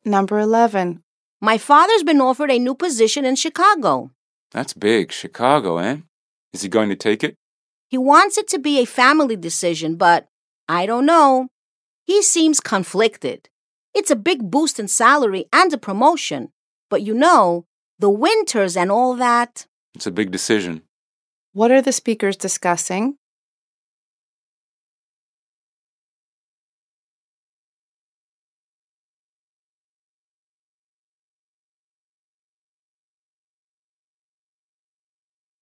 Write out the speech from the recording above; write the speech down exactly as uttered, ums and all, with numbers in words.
Number eleven. My father's been offered a new position in Chicago. That's big. Chicago, eh? Is he going to take it? He wants it to be a family decision, but I don't know. He seems conflicted. It's a big boost in salary and a promotion. But you know, the winters and all that. It's a big decision. What are the speakers discussing?